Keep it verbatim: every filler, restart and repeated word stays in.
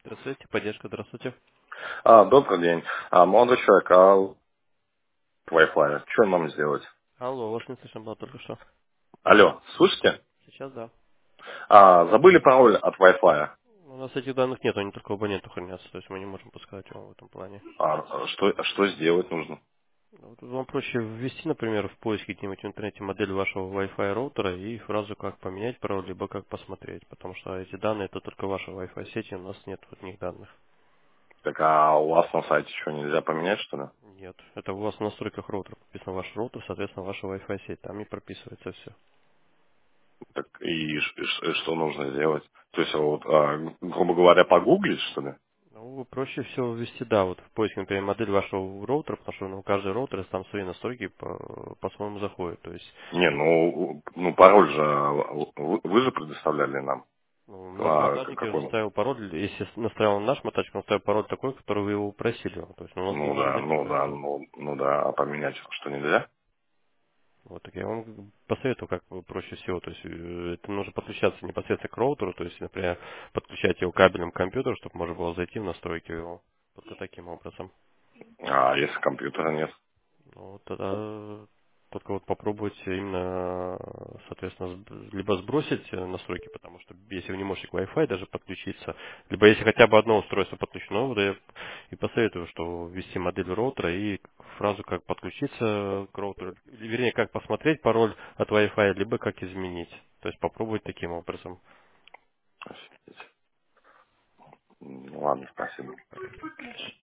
Здравствуйте, поддержка, здравствуйте. А, добрый день. А, молодой человек, а Wi-Fi, что нам сделать? Алло, вас не слышно было только что. Алло, слышите? Сейчас да. А, забыли пароль от Wi-Fi. У нас этих данных нет, они только в абоненту хранятся, то есть мы не можем пускать его в этом плане. А, что, что сделать нужно? Вот вам проще ввести, например, в поиске где-нибудь в интернете модель вашего Wi-Fi роутера и фразу «как поменять пароль», либо «как посмотреть», потому что эти данные это только ваша Wi-Fi сети, у нас нет от них данных. Так, а у вас на сайте что, нельзя поменять, что ли? Нет, это у вас в настройках роутера прописано ваш роутер, соответственно, ваша Wi-Fi сеть, там и прописывается все. Так, и, ш- ш- что нужно сделать? То есть, вот, а, грубо говоря, погуглить, что ли? Ну, проще всего ввести, да, вот в поиске, например, модель вашего роутера, потому что ну, каждый роутер там свои настройки по- по-своему заходит. То есть, Не, ну, ну пароль же вы, вы же предоставляли нам. ну, наш А, монтажник какой? он? настраивал пароль, если настраивал наш монтажник, он ставил пароль такой, который вы его просили. То есть, ну, у нас Ну была да, модель ну такая да, же. ну, ну да, а поменять что нельзя? Вот, так я вам посоветую, как бы проще всего. То есть, э, это нужно подключаться непосредственно к роутеру, то есть, например, подключать его кабелем к компьютеру, чтобы можно было зайти в настройки его. Только таким образом. А если компьютера нет? Ну, вот тогда только вот попробовать именно, соответственно, сб- либо сбросить э, настройки, потому что если вы не можете к Wi-Fi даже подключиться, либо если хотя бы одно устройство подключено, вот я и посоветую, что ввести модель роутера и фразу как подключиться к роутеру, или, вернее, как посмотреть пароль от Wi-Fi, либо как изменить. То есть попробовать таким образом. Офигеть. М, Ладно, спасибо.